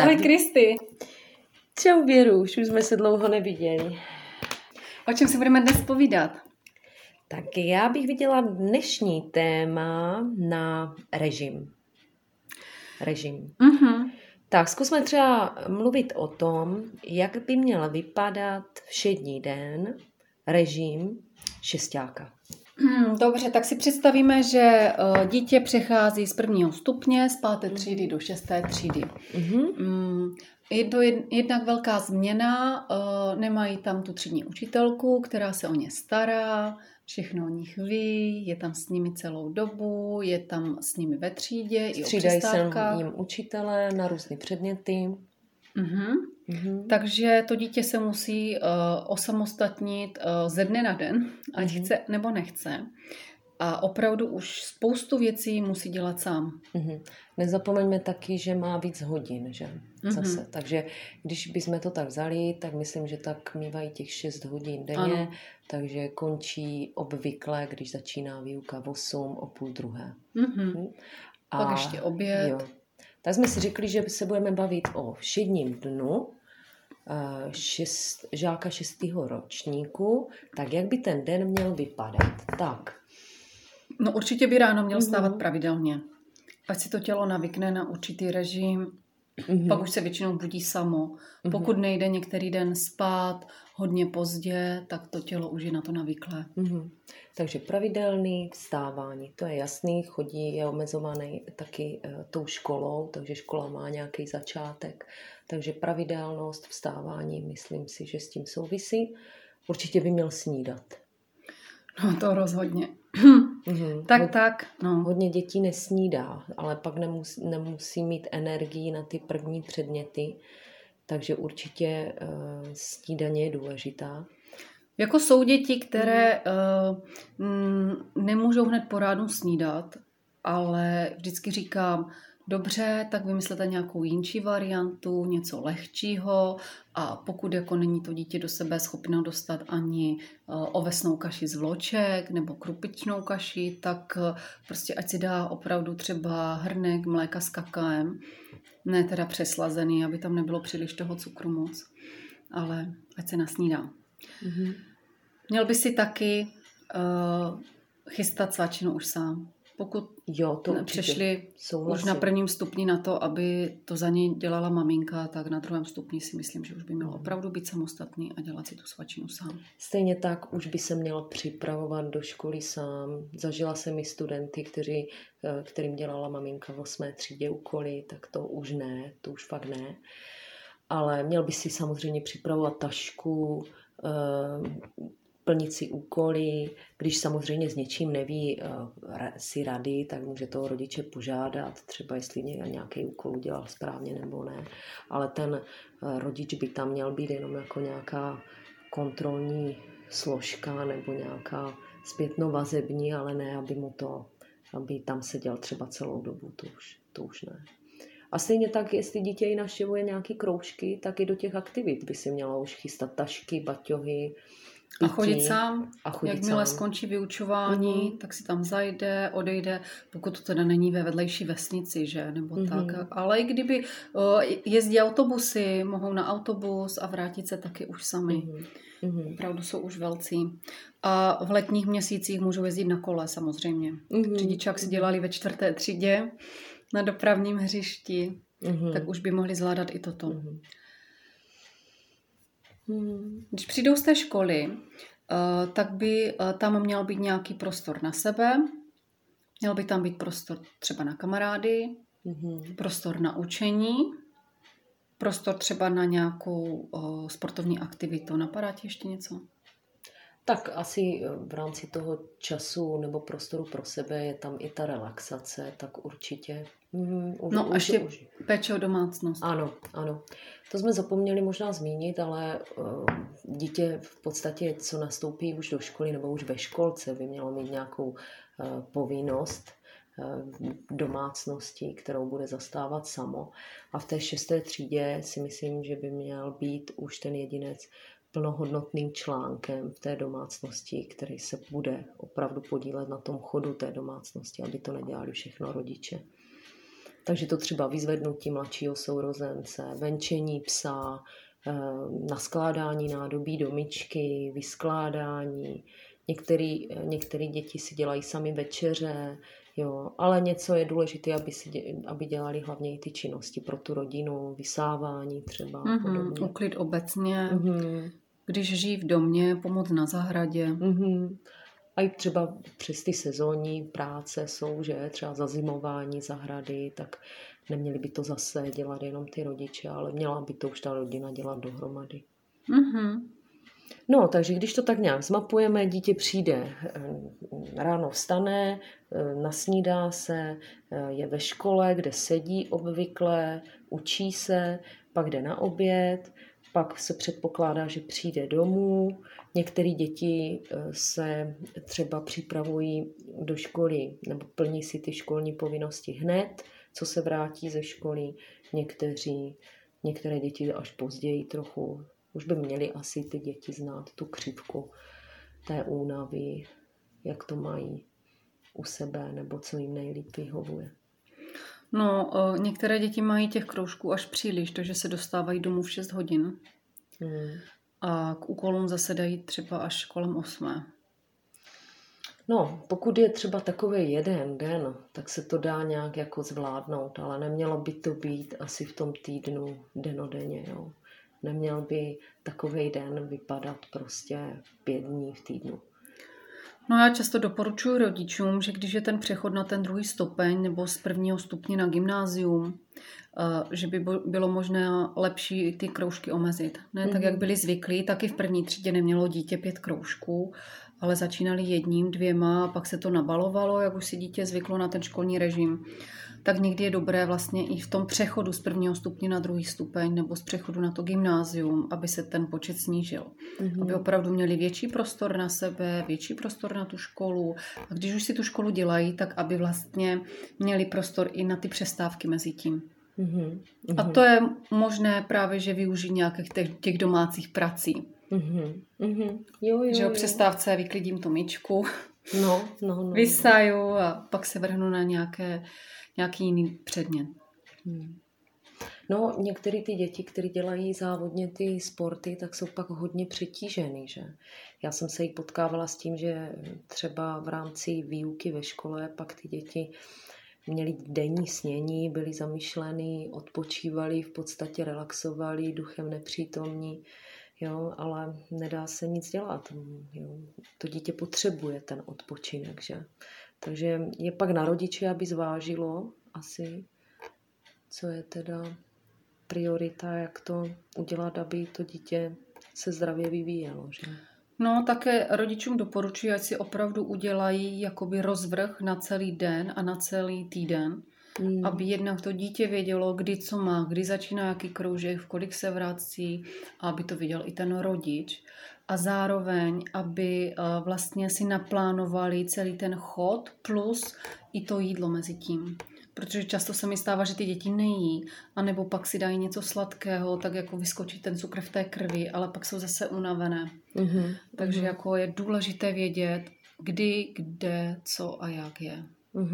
Ahoj Kristy. Čau Věru, už jsme se dlouho neviděli. O čem si budeme dnes povídat? Tak já bych viděla dnešní téma na režim. Mhm. Tak zkusme třeba mluvit o tom, jak by měl vypadat všední den režim šestáka. Dobře, tak si představíme, že dítě přechází z 1. stupně, z 5. třídy do 6. třídy. Je to jednak velká změna, nemají tam tu třídní učitelku, která se o ně stará, všechno o nich ví, je tam s nimi celou dobu, je tam s nimi ve třídě i o Střídají se přestávkách. jim učitelé na různé předměty. Takže to dítě se musí osamostatnit ze dne na den, ať chce nebo nechce. A opravdu už spoustu věcí musí dělat sám. Nezapomeňme taky, že má víc hodin, že? Zase. Takže když bychom to tak vzali, tak myslím, že tak mívají těch 6 hodin denně, Ano. takže končí obvykle, když začíná výuka v 8, o 12:30. Pak ještě oběd. Jo. Tak jsme si řekli, že se budeme bavit o všedním dnu žáka 6. ročníku, tak jak by ten den měl vypadat. Tak. No určitě by ráno měl stávat pravidelně. Ať si to tělo navykne na určitý režim, pak už se většinou budí samo. Pokud nejde některý den spát hodně pozdě, tak to tělo už je na to navyklé. Takže pravidelný vstávání, to je jasný, je omezovaný taky tou školou, takže škola má nějaký začátek. Takže pravidelnost vstávání, myslím si, že s tím souvisí. Určitě by měl snídat. No to rozhodně. Tak. No. Hodně dětí nesnídá, ale pak nemusí mít energii na ty první předměty, takže určitě snídaně je důležitá. Jako jsou děti, které nemůžou hned po ránu snídat, ale vždycky říkám, dobře, tak vymyslete nějakou jinčí variantu, něco lehčího a pokud jako není to dítě do sebe schopno dostat ani ovesnou kaši z vloček nebo krupičnou kaši, tak prostě ať si dá opravdu třeba hrnek mléka s kakaem, ne teda přeslazený, aby tam nebylo příliš toho cukru moc, ale ať se nasnídá. Měl by si taky chystat svačinu už sám. Pokud přešli už na 1. stupni na to, aby to za něj dělala maminka, tak na 2. stupni si myslím, že už by měl opravdu být samostatný a dělat si tu svačinu sám. Stejně tak už by se měl připravovat do školy sám. Zažila jsem i studenty, kterým dělala maminka v 8. třídě úkoly, tak to už ne, to už fakt ne. Ale měl by si samozřejmě připravovat tašku, plnit si úkoly, když samozřejmě s něčím neví si rady, tak může toho rodiče požádat, třeba jestli nějaký úkol udělal správně nebo ne. Ale ten rodič by tam měl být jenom jako nějaká kontrolní složka nebo nějaká zpětnovazební, ale ne, aby tam seděl třeba celou dobu, to už ne. A stejně tak, jestli dítě i navštěvuje nějaký kroužky, tak i do těch aktivit by si mělo už chystat tašky, baťohy, a chodit sám. Jakmile skončí vyučování, tak si tam zajde, odejde, pokud to teda není ve vedlejší vesnici, že? Nebo tak. Ale i kdyby jezdí autobusy, mohou na autobus a vrátit se taky už sami. Opravdu jsou už velcí. A v letních měsících můžou jezdit na kole samozřejmě. Řidičák si dělali ve 4. třídě na dopravním hřišti, tak už by mohli zvládat i toto. Když přijdou z té školy, tak by tam měl být nějaký prostor na sebe, měl by tam být prostor třeba na kamarády, prostor na učení, prostor třeba na nějakou sportovní aktivitu. Napadá ti ještě něco? Tak asi v rámci toho času nebo prostoru pro sebe je tam i ta relaxace, tak určitě. No a ještě péče o domácnost. Ano. To jsme zapomněli možná zmínit, ale dítě v podstatě, co nastoupí už do školy nebo už ve školce, by mělo mít nějakou povinnost domácnosti, kterou bude zastávat samo. A v té 6. třídě si myslím, že by měl být už ten jedinec plnohodnotným článkem v té domácnosti, který se bude opravdu podílet na tom chodu té domácnosti, aby to nedělali všechno rodiče. Takže to třeba vyzvednutí mladšího sourozence, venčení psa, naskládání nádobí do myčky, vyskládání. Některé děti si dělají sami večeře, jo, ale něco je důležité, aby dělali hlavně i ty činnosti pro tu rodinu, vysávání třeba. Uklid obecně, když žijí v domě, pomoc na zahradě. A i třeba přes ty sezónní práce jsou, že třeba zazimování zahrady, tak neměli by to zase dělat jenom ty rodiče, ale měla by to už ta rodina dělat dohromady. No, takže když to tak nějak zmapujeme, dítě přijde, ráno vstane, nasnídá se, je ve škole, kde sedí obvykle, učí se, pak jde na oběd, pak se předpokládá, že přijde domů. Některé děti se třeba připravují do školy nebo plní si ty školní povinnosti hned, co se vrátí ze školy. Některé děti až později trochu. Už by měly asi ty děti znát tu křivku té únavy, jak to mají u sebe nebo co jim nejlíp vyhovuje. No, některé děti mají těch kroužků až příliš, takže se dostávají domů v 6 hodin. A k úkolům zasedají třeba až kolem 8. No, pokud je třeba takový jeden den, tak se to dá nějak jako zvládnout, ale nemělo by to být asi v tom týdnu dennodenně, jo. Neměl by takovej den vypadat prostě 5 dní v týdnu. No já často doporučuji rodičům, že když je ten přechod na ten 2. stupeň nebo z 1. stupně na gymnázium, že by bylo možné lepší ty kroužky omezit. Ne tak, jak byli zvyklí, tak i v 1. třídě nemělo dítě 5 kroužků, ale začínali 1, 2 a pak se to nabalovalo, jak už si dítě zvyklo na ten školní režim. Tak někdy je dobré vlastně i v tom přechodu z 1. stupně na 2. stupeň nebo z přechodu na to gymnázium, aby se ten počet snížil. Aby opravdu měli větší prostor na sebe, větší prostor na tu školu. A když už si tu školu dělají, tak aby vlastně měli prostor i na ty přestávky mezi tím. A to je možné právě, že využít nějakých těch domácích prací. Jo. Že o přestávce vyklidím tu myčku, no. vysaju a pak se vrhnu na nějaký jiný předmět. No, některé ty děti, které dělají závodně ty sporty, tak jsou pak hodně přetížený, že? Já jsem se jí potkávala s tím, že třeba v rámci výuky ve škole pak ty děti měli denní snění, byli zamyšlení, odpočívali, v podstatě relaxovali, duchem nepřítomní, jo, ale nedá se nic dělat. Jo. To dítě potřebuje ten odpočinek, že? Takže je pak na rodiči, aby zvážilo asi, co je teda priorita, jak to udělat, aby to dítě se zdravě vyvíjelo, že? No, také rodičům doporučuji, ať si opravdu udělají jakoby rozvrh na celý den a na celý týden, aby jednak to dítě vědělo, kdy co má, kdy začíná jaký kroužek, v kolik se vrací, a aby to viděl i ten rodič. A zároveň, aby vlastně si naplánovali celý ten chod plus i to jídlo mezi tím. Protože často se mi stává, že ty děti nejí, anebo pak si dají něco sladkého, tak jako vyskočí ten cukr v té krvi, ale pak jsou zase unavené. Takže jako je důležité vědět, kdy, kde, co a jak je.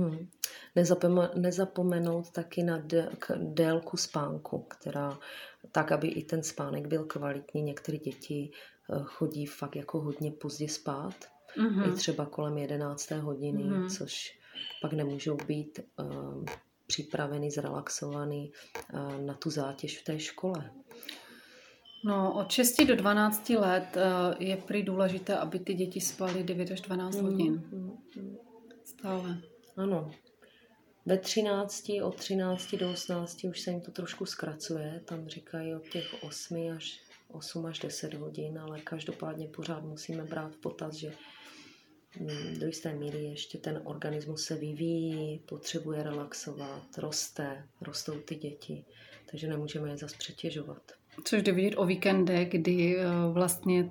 Nezapomenout taky na délku spánku, která tak, aby i ten spánek byl kvalitní. Některé děti chodí fakt jako hodně pozdě spát, i třeba kolem 11. hodiny, což pak nemůžou být připraveny, zrelaxovaný na tu zátěž v té škole. No, od 6 do 12 let je prý důležité, aby ty děti spaly 9 až 12 hodin. Stále. Ano. Od 13 do 18 už se jim to trošku zkracuje. Tam říkají od těch 8 až 10 hodin, ale každopádně pořád musíme brát v potaz, že do jisté míry ještě ten organismus se vyvíjí, potřebuje relaxovat, rostou ty děti, takže nemůžeme je zas přetěžovat. Což jde vidět o víkendech, kdy vlastně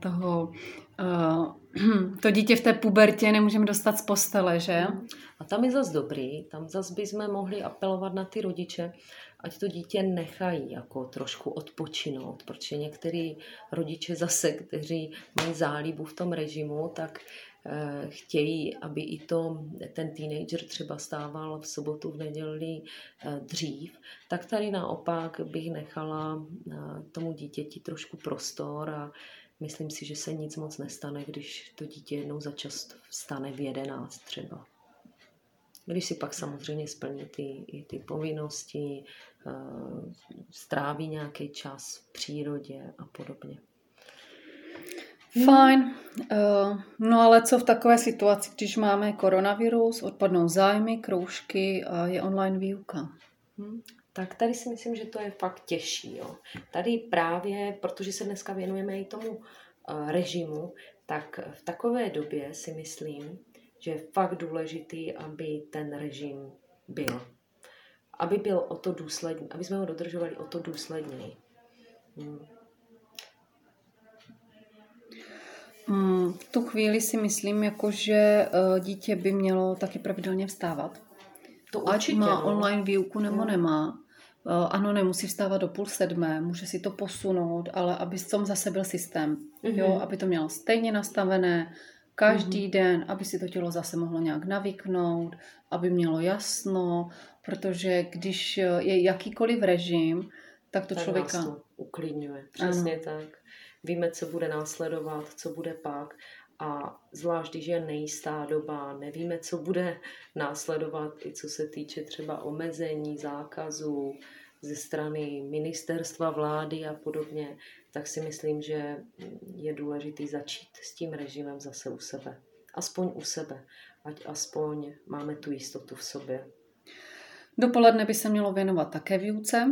to dítě v té pubertě nemůžeme dostat z postele, že? A tam je zas dobrý, tam zas bychom mohli apelovat na ty rodiče, ať to dítě nechají jako trošku odpočinout, protože některý rodiče zase, kteří mají zálibu v tom režimu, tak chtějí, aby i ten teenager třeba stával v sobotu, v neděli dřív, tak tady naopak bych nechala tomu dítěti trošku prostor a myslím si, že se nic moc nestane, když to dítě jednou za čas vstane v 11 třeba. Když si pak samozřejmě splní ty povinnosti, stráví nějaký čas v přírodě a podobně. Fajn. No ale co v takové situaci, když máme koronavirus, odpadnou zájmy, kroužky a je online výuka? Tak tady si myslím, že to je fakt těžší. Jo. Tady právě, protože se dneska věnujeme i tomu režimu, tak v takové době si myslím, že je fakt důležitý, aby ten režim byl. Aby byl o to důsledný, aby jsme ho dodržovali o to důsledněji. V tu chvíli si myslím, jako, že dítě by mělo taky pravidelně vstávat. To určitě, ať má online výuku nebo nemá. Ano, nemusí vstávat do 6:30, může si to posunout, ale aby v tom zase byl systém. Jo, aby to mělo stejně nastavené každý den, aby si to tělo zase mohlo nějak navyknout, aby mělo jasno, protože když je jakýkoliv režim, tak to tak člověka nás to uklidňuje. Přesně tak. Víme, co bude následovat, co bude pak. A zvlášť, když je nejistá doba, nevíme, co bude následovat, i co se týče třeba omezení, zákazů ze strany ministerstva, vlády a podobně, tak si myslím, že je důležité začít s tím režimem zase u sebe. Aspoň u sebe, ať aspoň máme tu jistotu v sobě. Dopoledne by se mělo věnovat také výuce.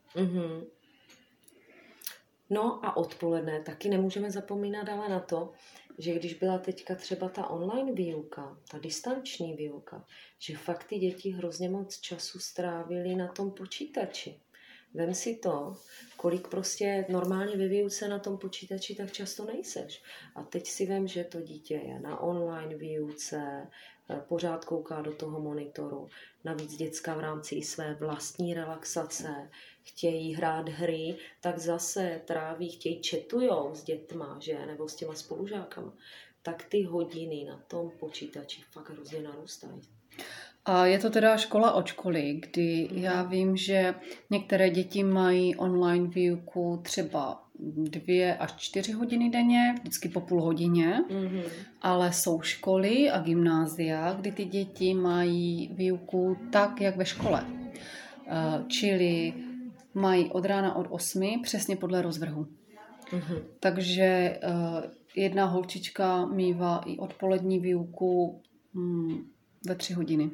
No a odpoledne taky nemůžeme zapomínat ale na to, že když byla teďka třeba ta online výuka, ta distanční výuka, že fakt ty děti hrozně moc času strávili na tom počítači. Vem si to, kolik prostě normálně ve výuce na tom počítači tak často nejseš. A teď si vem, že to dítě je na online výuce, pořád kouká do toho monitoru. Navíc děcka v rámci i své vlastní relaxace chtějí hrát hry, tak zase chtějí chatujou s dětma, že? Nebo s těma spolužákama. Tak ty hodiny na tom počítači fakt hrozně narůstají. A je to teda škola od školy, kdy já vím, že některé děti mají online výuku třeba 2 až 4 hodiny denně, vždycky po půl hodině, ale jsou školy a gymnázia, kdy ty děti mají výuku tak, jak ve škole. Čili mají od rána od 8 přesně podle rozvrhu. Takže jedna holčička mívá i odpolední výuku ve 3 hodiny.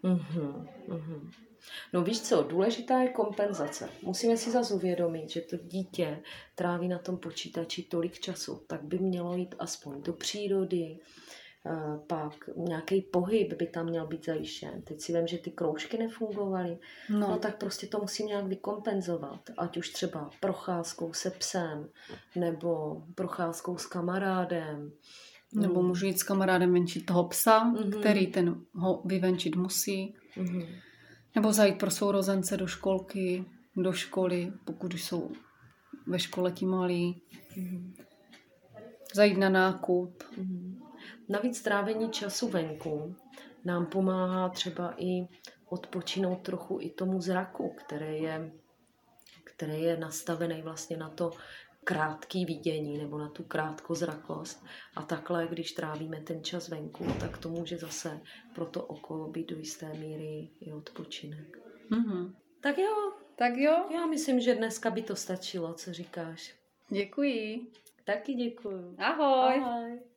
No víš co, důležitá je kompenzace. Musíme si zase uvědomit, že to dítě tráví na tom počítači tolik času, tak by mělo jít aspoň do přírody, pak nějaký pohyb by tam měl být zajištěn. Teď si vím, že ty kroužky nefungovaly, no tak prostě to musím nějak vykompenzovat, ať už třeba procházkou se psem, nebo procházkou s kamarádem. Nebo můžu jít s kamarádem venčit toho psa, který ten ho vyvenčit musí. Nebo zajít pro sourozence do školky, do školy, pokud jsou ve škole ti malí. Zajít na nákup. Navíc trávení času venku nám pomáhá třeba i odpočinout trochu i tomu zraku, který je nastavený vlastně na to krátký vidění nebo na tu krátkozrakost. A takhle, když trávíme ten čas venku, tak to může zase pro to oko být do jisté míry i odpočinek. Tak jo. Já myslím, že dneska by to stačilo, co říkáš. Děkuji. Taky děkuju. Ahoj. Ahoj.